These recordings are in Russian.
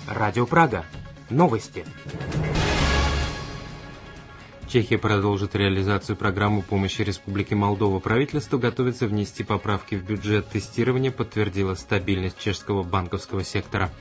Радио Прага. Новости. Чехия продолжит реализацию программы помощи Республике Молдова. Правительство готовится внести поправки в бюджет. Тестирование подтвердило стабильность чешского банковского сектора.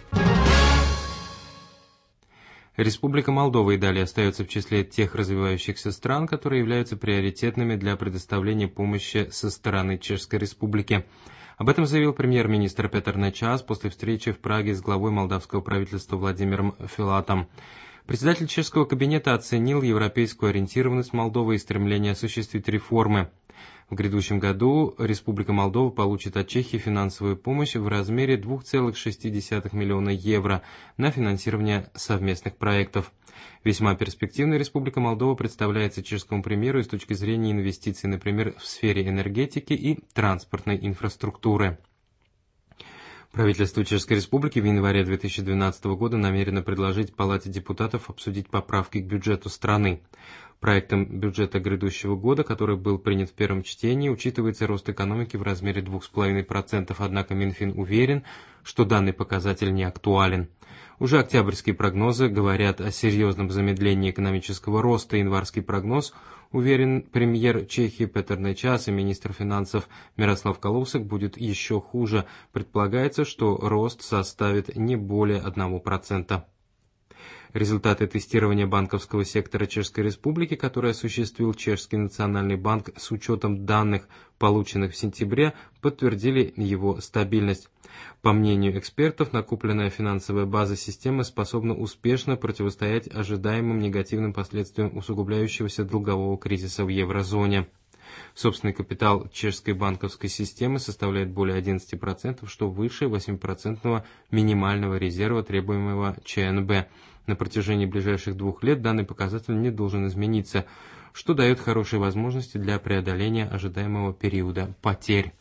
Республика Молдова и далее остается в числе тех развивающихся стран, которые являются приоритетными для предоставления помощи со стороны Чешской Республики. Об этом заявил премьер-министр Петър Нечас после встречи в Праге с главой молдавского правительства Владимиром Филатом. Председатель чешского кабинета оценил европейскую ориентированность Молдовы и стремление осуществить реформы. В грядущем году Республика Молдова получит от Чехии финансовую помощь в размере 2,6 миллиона евро на финансирование совместных проектов. Весьма перспективной Республика Молдова представляется чешскому примеру и с точки зрения инвестиций, например, в сфере энергетики и транспортной инфраструктуры. Правительство Чешской Республики в январе 2012 года намерено предложить Палате депутатов обсудить поправки к бюджету страны. Проектом бюджета грядущего года, который был принят в первом чтении, учитывается рост экономики в размере 2,5%, однако Минфин уверен, что данный показатель не актуален. Уже октябрьские прогнозы говорят о серьезном замедлении экономического роста. Январский прогноз, уверен премьер Чехии Петър Нечас и министр финансов Мирослав Калусек, будет еще хуже. Предполагается, что рост составит не более 1%. Результаты тестирования банковского сектора Чешской Республики, который осуществил Чешский национальный банк с учетом данных, полученных в сентябре, подтвердили его стабильность. По мнению экспертов, накопленная финансовая база системы способна успешно противостоять ожидаемым негативным последствиям усугубляющегося долгового кризиса в еврозоне. Собственный капитал чешской банковской системы составляет более 11%, что выше 8% минимального резерва, требуемого ЧНБ. На протяжении ближайших 2 лет данный показатель не должен измениться, что дает хорошие возможности для преодоления ожидаемого периода потерь.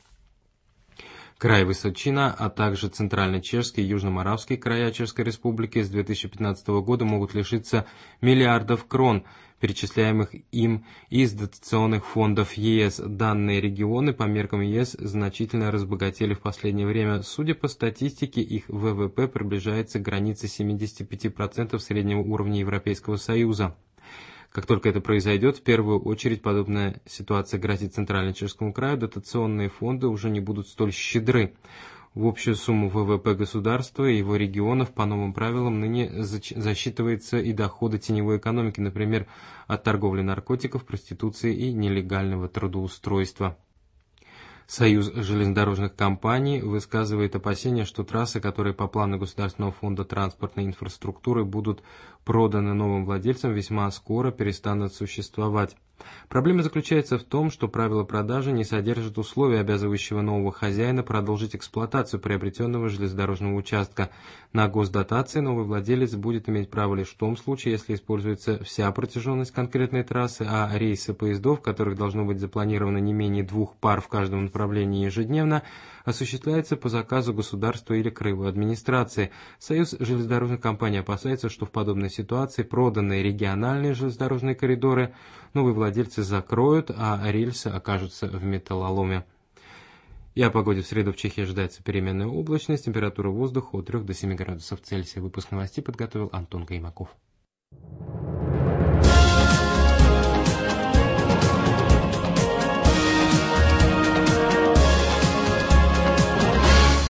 Край Высочина, а также Центрально-Чешский и Южно-Моравский края Чешской Республики с 2015 года могут лишиться миллиардов крон, перечисляемых им из дотационных фондов ЕС. Данные регионы по меркам ЕС значительно разбогатели в последнее время. Судя по статистике, их ВВП приближается к границе 75% среднего уровня Европейского Союза. Как только это произойдет, в первую очередь подобная ситуация грозит Центрально-Чешскому краю, дотационные фонды уже не будут столь щедры. В общую сумму ВВП государства и его регионов по новым правилам ныне засчитывается и доходы теневой экономики, например, от торговли наркотиков, проституции и нелегального трудоустройства. Союз железнодорожных компаний высказывает опасения, что трассы, которые по плану Государственного фонда транспортной инфраструктуры будут проданы новым владельцам, весьма скоро перестанут существовать. Проблема заключается в том, что правила продажи не содержат условия, обязывающего нового хозяина продолжить эксплуатацию приобретенного железнодорожного участка. На госдотации новый владелец будет иметь право лишь в том случае, если используется вся протяженность конкретной трассы, а рейсы поездов, которых должно быть запланировано не менее 2 пар в каждом направлении ежедневно, осуществляется по заказу государства или краевой администрации. Союз железнодорожных компаний опасается, что в подобной ситуации проданные региональные железнодорожные коридоры новые владельцы закроют, а рельсы окажутся в металлоломе. И о погоде в среду в Чехии ожидается переменная облачность, температура воздуха от 3 до 7 градусов Цельсия. Выпуск новостей подготовил Антон Каймаков.